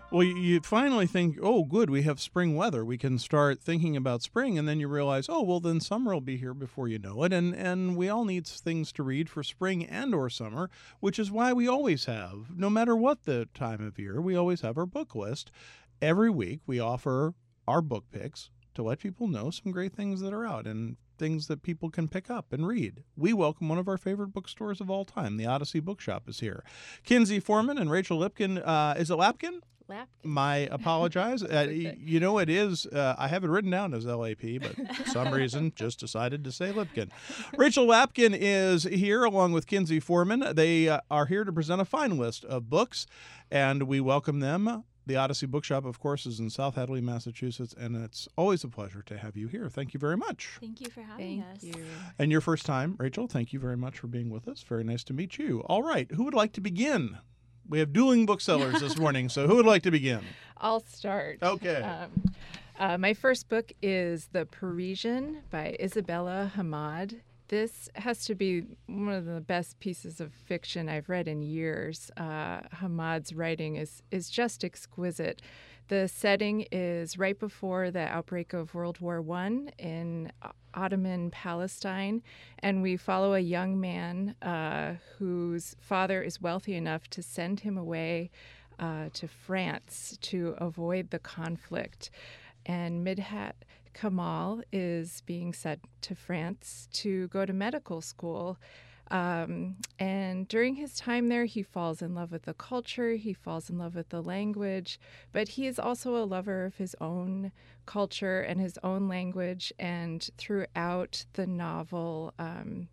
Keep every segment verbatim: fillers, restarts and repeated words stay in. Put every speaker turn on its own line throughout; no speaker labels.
Well, you, you finally think, oh, good, we have spring weather. We can start thinking about spring, and then you realize, oh, well, then summer will be here before you know it, and and we all need things to read for spring and or summer, which is why we always have, no matter what the time of year, we always have our book list. Every week, we offer our book picks to let people know some great things that are out and things that people can pick up and read. We welcome one of our favorite bookstores of all time. The Odyssey Bookshop is here. Kinsey Foreman and Rachel Lipkin. Uh, is it Lapkin?
Lapkin.
My apologize. uh,
okay.
You know, it is, uh, I have it written down as L A P, but for some reason just decided to say Lipkin. Rachel Lapkin is here along with Kinsey Foreman. They uh, are here to present a fine list of books, and we welcome them. The Odyssey Bookshop, of course, is in South Hadley, Massachusetts, and it's always a pleasure to have you here. Thank you very much.
Thank you for having
Thank
us.
you.
And your first time, Rachel, thank you very much for being with us. Very nice to meet you. All right, who would like to begin? We have dueling booksellers this morning, so who would like to begin?
I'll start.
Okay.
Um, uh, my first book is The Parisian by Isabella Hamad. This has to be one of the best pieces of fiction I've read in years. Uh, Hamad's writing is is just exquisite. The setting is right before the outbreak of World War One in Ottoman Palestine, and we follow a young man uh, whose father is wealthy enough to send him away uh, to France to avoid the conflict. And Midhat Kamal is being sent to France to go to medical school. Um, and during his time there, he falls in love with the culture, he falls in love with the language, but he is also a lover of his own culture and his own language. And throughout the novel, um,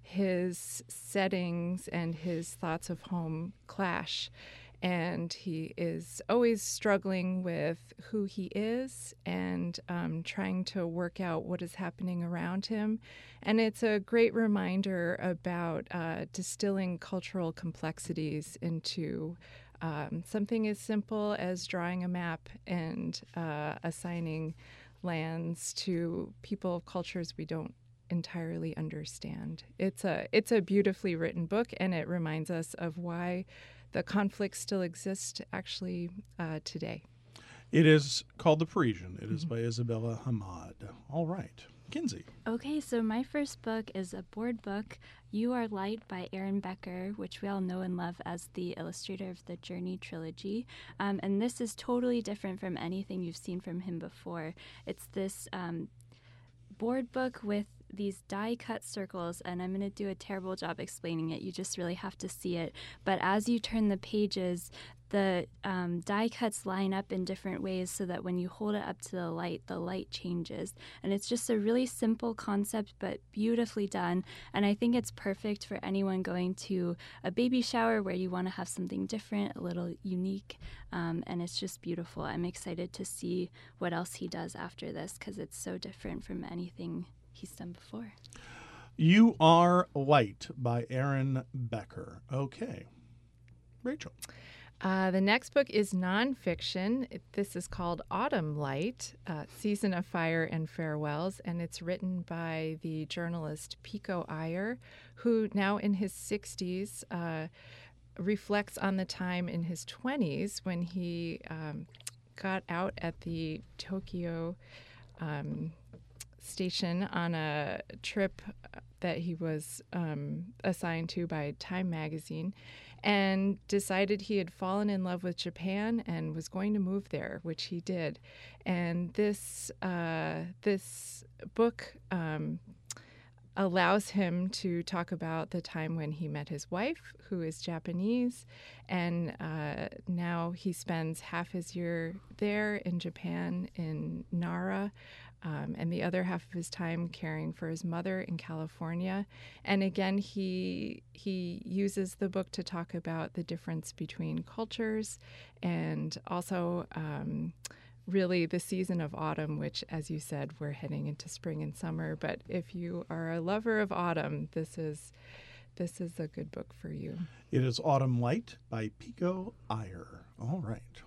his settings and his thoughts of home clash. And he is always struggling with who he is and um, trying to work out what is happening around him. And it's a great reminder about uh, distilling cultural complexities into um, something as simple as drawing a map and uh, assigning lands to people of cultures we don't entirely understand. It's a it's a beautifully written book, and it reminds us of why the conflicts still exist actually uh, today.
It is called The Parisian. It is by Isabella Hamad. All right. Kinsey.
Okay, so my first book is a board book, You Are Light by Aaron Becker, which we all know and love as the illustrator of the Journey trilogy. Um, and this is totally different from anything you've seen from him before. It's this um, board book with these die-cut circles, and I'm going to do a terrible job explaining it. You just really have to see it. But as you turn the pages, the um, die cuts line up in different ways so that when you hold it up to the light, the light changes. And it's just a really simple concept, but beautifully done. And I think it's perfect for anyone going to a baby shower where you want to have something different, a little unique. Um, and it's just beautiful. I'm excited to see what else he does after this because it's so different from anything he's done before.
You Are Light by Aaron Becker. Okay. Rachel.
Uh, the next book is nonfiction. It, this is called Autumn Light, uh, Season of Fire and Farewells, and it's written by the journalist Pico Iyer, who now in his sixties uh, reflects on the time in his twenties when he um, got out at the Tokyo um, station on a trip that he was um, assigned to by Time magazine, and decided he had fallen in love with Japan and was going to move there, which he did. And this uh, this book um, allows him to talk about the time when he met his wife, who is Japanese, and uh, now he spends half his year there in Japan, in Nara, Um, and the other half of his time caring for his mother in California. And again, he he uses the book to talk about the difference between cultures and also um, really the season of autumn, which, as you said, we're heading into spring and summer. But if you are a lover of autumn, this is this is a good book for you.
It is Autumn Light by Pico Iyer. All right.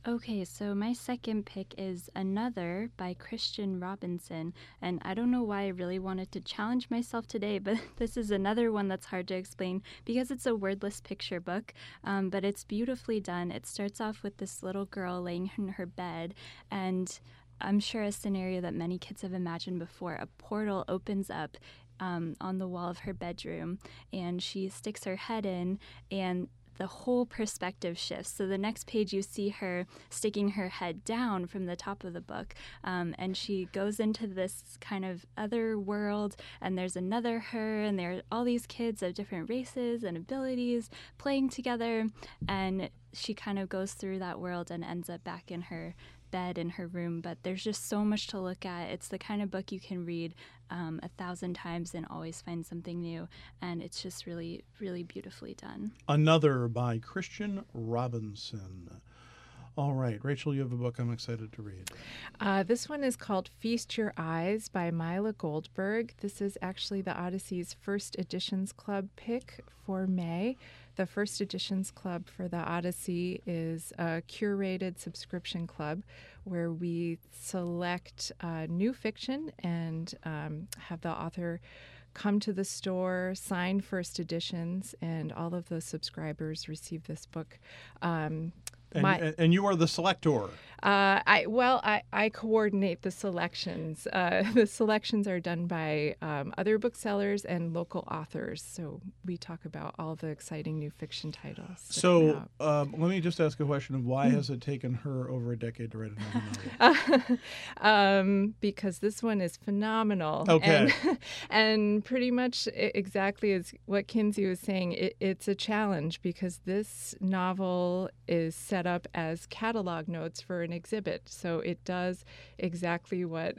Okay, so my second pick is Another by Christian Robinson. And I don't know why I really wanted to challenge myself today, but this is another one that's hard to explain because it's a wordless picture book, um, but it's beautifully done. It starts off with this little girl laying in her bed, and I'm sure a scenario that many kids have imagined before. A portal opens up um, on the wall of her bedroom, and she sticks her head in, and the whole perspective shifts. So the next page you see her sticking her head down from the top of the book, um, and she goes into this kind of other world, and there's another her, and there are all these kids of different races and abilities playing together, and she kind of goes through that world and ends up back in her bed in her room. But there's just so much to look at. It's the kind of book you can read um, a thousand times and always find something new, and it's just really, really beautifully done.
Another by Christian Robinson. All right, Rachel, you have a book I'm excited to read.
Uh, this one is called Feast Your Eyes by Mila Goldberg. This is actually the Odyssey's First Editions Club pick for May. The First Editions Club for the Odyssey is a curated subscription club where we select uh, new fiction and um, have the author come to the store, sign first editions, and all of those subscribers receive this book. Um,
And,
My,
and you are the selector.
Uh, I well, I, I coordinate the selections. Uh, the selections are done by um, other booksellers and local authors. So we talk about all the exciting new fiction titles.
So um, let me just ask a question of why mm. has it taken her over a decade to write another
novel? um, because this one is phenomenal.
Okay.
And, and pretty much exactly as what Kinsey was saying, it, it's a challenge because this novel is set up as catalog notes for an exhibit. So it does exactly what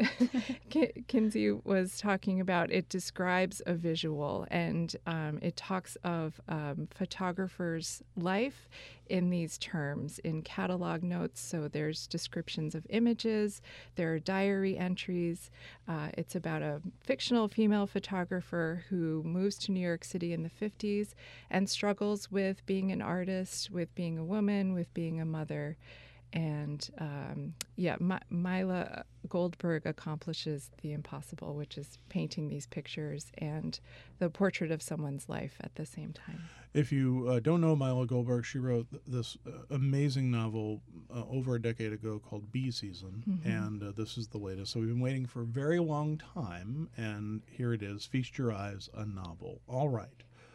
Kinsey was talking about. It describes a visual, and um, it talks of um, photographers' life in these terms, in catalog notes. So there's descriptions of images, there are diary entries. Uh, it's about a fictional female photographer who moves to New York City in the fifties and struggles with being an artist, with being a woman, with being a mother. And um, yeah, My- Mila Goldberg accomplishes the impossible, which is painting these pictures and the portrait of someone's life at the same time.
If you uh, don't know Mila Goldberg, she wrote th- this uh, amazing novel uh, over a decade ago called Bee Season, mm-hmm. and uh, this is the latest. So we've been waiting for a very long time, and here it is, Feast Your Eyes, a novel. All right.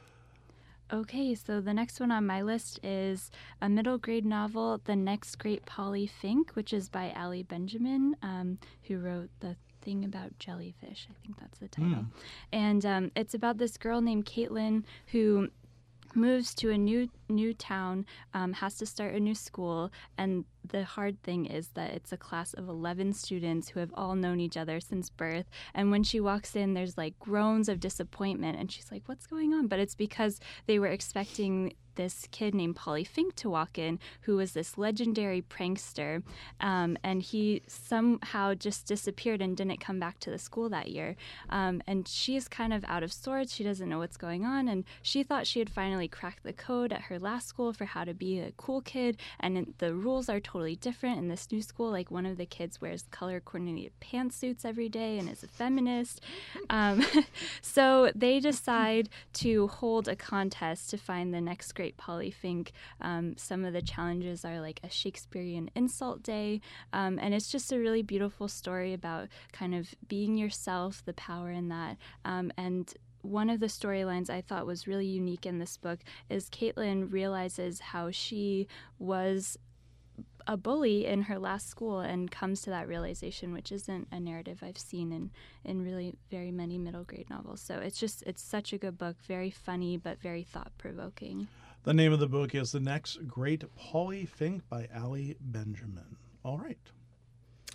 Okay, so the next one on my list is a middle grade novel, The Next Great Polly Fink, which is by Allie Benjamin, um, who wrote The Thing About Jellyfish. I think that's the title. Mm. And um, it's about this girl named Caitlin who moves to a new new town, um, has to start a new school, and the hard thing is that it's a class of eleven students who have all known each other since birth, and when she walks in, there's like groans of disappointment, and she's like, what's going on? But it's because they were expecting this kid named Polly Fink to walk in, who was this legendary prankster, um, and he somehow just disappeared and didn't come back to the school that year. Um, and she's kind of out of sorts. She doesn't know what's going on, and she thought she had finally cracked the code at her last school for how to be a cool kid, and the rules are totally different in this new school. Like, one of the kids wears color-coordinated pantsuits every day and is a feminist. Um, so they decide to hold a contest to find the next great Polly Fink. Um, some of the challenges are like a Shakespearean insult day, um, and it's just a really beautiful story about kind of being yourself, the power in that, um, and one of the storylines I thought was really unique in this book is Caitlin realizes how she was a bully in her last school and comes to that realization, which isn't a narrative I've seen in, in really very many middle grade novels. So it's just, it's such a good book, very funny, but very thought-provoking.
The name of the book is The Next Great Polly Fink by Allie Benjamin. All right.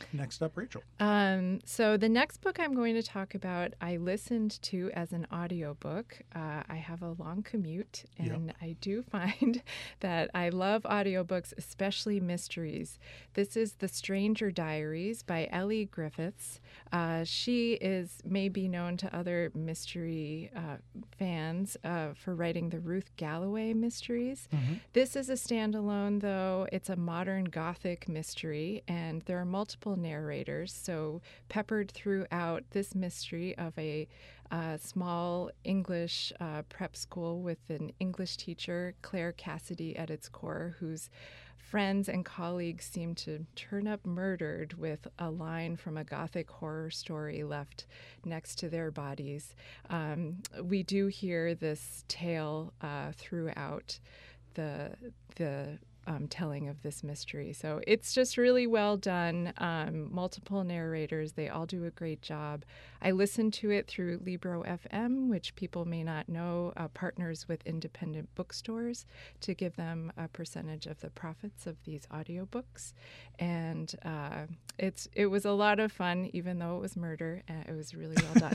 Next up, Rachel.
Um, so the next book I'm going to talk about, I listened to as an audiobook. Uh, I have a long commute, and
Yep.
I do find that I love audiobooks, especially mysteries. This is The Stranger Diaries by Ellie Griffiths. Uh, she is may be known to other mystery uh, fans uh, for writing the Ruth Galloway mysteries.
Mm-hmm.
This is a standalone, though. It's a modern Gothic mystery, and there are multiple narrators. So, peppered throughout this mystery of a uh, small English uh, prep school with an English teacher, Claire Cassidy, at its core, whose friends and colleagues seem to turn up murdered with a line from a Gothic horror story left next to their bodies. Um, we do hear this tale uh, throughout the the um, telling of this mystery. So it's just really well done. Um, multiple narrators, they all do a great job. I listened to it through Libro F M, which people may not know, uh, partners with independent bookstores to give them a percentage of the profits of these audiobooks. And uh, it's it was a lot of fun, even though it was murder. And it was really well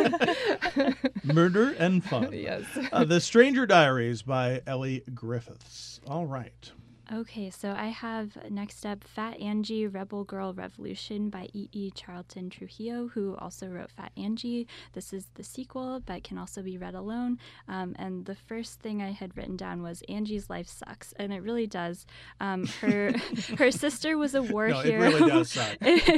done.
Murder and fun.
Yes.
uh, The Stranger Diaries by Ellie Griffiths. All right.
Okay, so I have next up Fat Angie, Rebel Girl Revolution by E E. Charlton Trujillo, who also wrote Fat Angie. This is the sequel, but can also be read alone. Um, and the first thing I had written down was Angie's life sucks, and it really does. Um, her her sister was a war
no,
hero
it really does suck.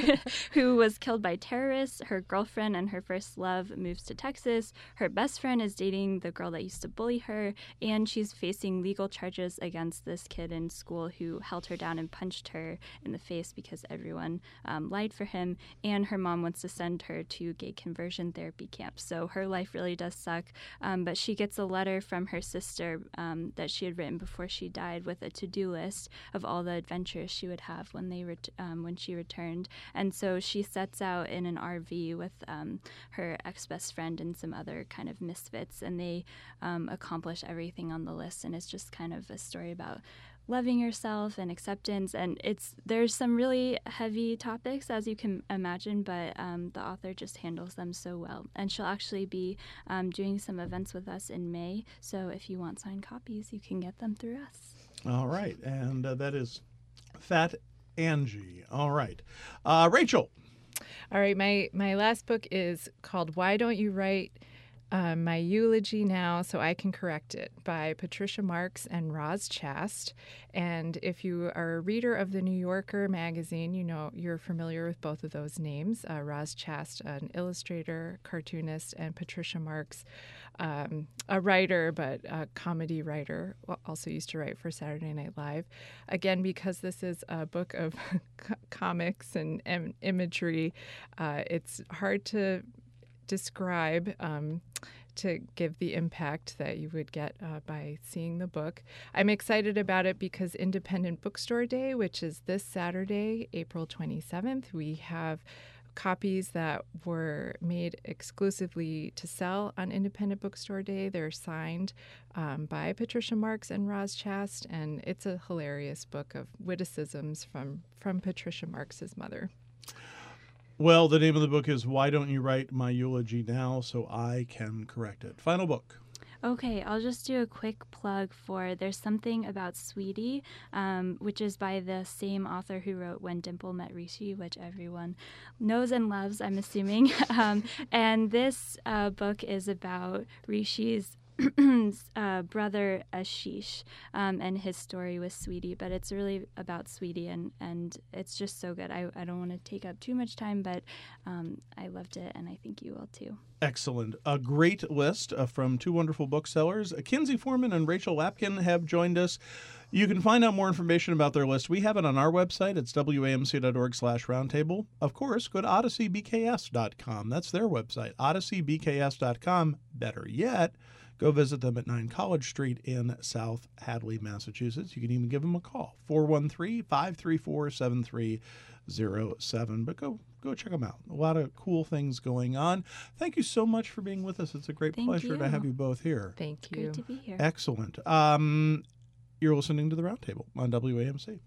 who was killed by terrorists. Her girlfriend and her first love moves to Texas. Her best friend is dating the girl that used to bully her, and she's facing legal charges against this kid in school who held her down and punched her in the face because everyone um, lied for him, and her mom wants to send her to gay conversion therapy camps. So her life really does suck, um, but she gets a letter from her sister um, that she had written before she died with a to-do list of all the adventures she would have when they ret- um, when she returned. And so she sets out in an R V with um, her ex-best friend and some other kind of misfits, and they um, accomplish everything on the list, and it's just kind of a story about loving yourself and acceptance. And it's there's some really heavy topics, as you can imagine, but um, the author just handles them so well. And she'll actually be um, doing some events with us in May, so if you want signed copies, you can get them through us.
All right. And uh, that is Fat Angie. All right. Uh, Rachel.
All right, my, my last book is called Why Don't You Write uh, My Eulogy Now So I Can Correct It by Patricia Marks and Roz Chast. And if you are a reader of the New Yorker magazine, you know you're familiar with both of those names. Uh, Roz Chast, an illustrator, cartoonist, and Patricia Marks, um, a writer, but a comedy writer, also used to write for Saturday Night Live. Again, because this is a book of comics and, and imagery, uh, it's hard to describe um, to give the impact that you would get uh, by seeing the book. I'm excited about it because Independent Bookstore Day, which is this Saturday, April twenty-seventh, we have copies that were made exclusively to sell on Independent Bookstore Day. They're signed um, by Patricia Marks and Roz Chast, and it's a hilarious book of witticisms from, from Patricia Marks's mother.
Well, the name of the book is Why Don't You Write My Eulogy Now So I Can Correct It. Final book.
Okay, I'll just do a quick plug for There's Something About Sweetie, um, which is by the same author who wrote When Dimple Met Rishi, which everyone knows and loves, I'm assuming. um, and this uh, book is about Rishi's uh, brother Ashish um, and his story with Sweetie, but it's really about Sweetie, and, and it's just so good. I, I don't want to take up too much time, but um, I loved it, and I think you will too.
Excellent. A great list uh, from two wonderful booksellers. Kinsey Foreman and Rachel Lapkin have joined us. You can find out more information about their list. We have it on our website. It's W A M C dot org slash roundtable. Of course, go to Odyssey B K S dot com. That's their website, Odyssey B K S dot com. Better yet, go visit them at nine College Street in South Hadley, Massachusetts. You can even give them a call, four one three, five three four, seven three zero seven. But go go check them out. A lot of cool things going on. Thank you so much for being with us. It's a great
Thank
pleasure
you.
to have you both here.
Thank you.
Great to be here.
Excellent. Um, you're listening to The Roundtable on W A M C.